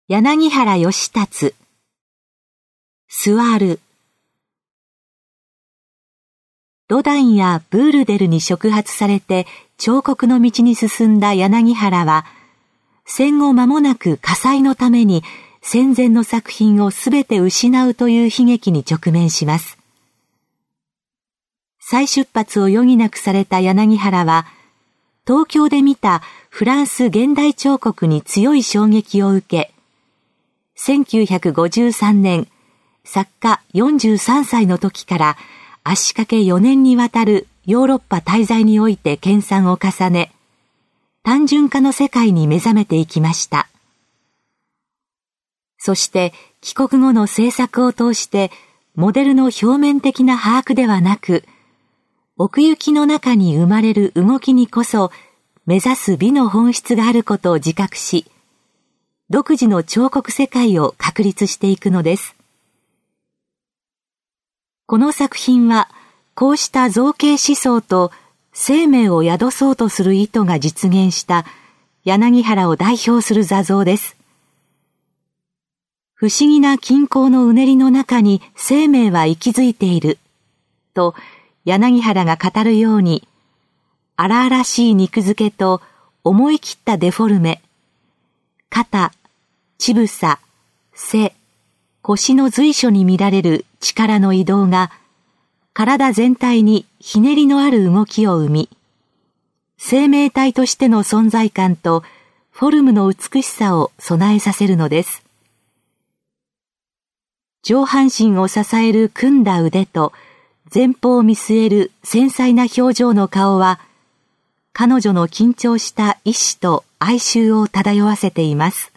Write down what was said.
柳原義達。座る。ロダンやブールデルに触発されて彫刻の道に進んだ柳原は、戦後間もなく火災のために戦前の作品をすべて失うという悲劇に直面します。再出発を余儀なくされた柳原は、東京で見たフランス現代彫刻に強い衝撃を受け、1953年、作家43歳の時から足掛け4年にわたるヨーロッパ滞在において研鑽を重ね、単純化の世界に目覚めていきました。そして帰国後の制作を通してモデルの表面的な把握ではなく、奥行きの中に生まれる動きにこそ目指す美の本質があることを自覚し、独自の彫刻世界を確立していくのです。この作品は、こうした造形思想と生命を宿そうとする意図が実現した柳原を代表する座像です。不思議な均衡のうねりの中に生命は息づいている、と柳原が語るように、荒々しい肉付けと思い切ったデフォルメ、肩、乳房、背、腰の随所に見られる力の移動が、体全体にひねりのある動きを生み、生命体としての存在感とフォルムの美しさを備えさせるのです。上半身を支える組んだ腕と、前方を見据える繊細な表情の顔は、彼女の緊張した意志と哀愁を漂わせています。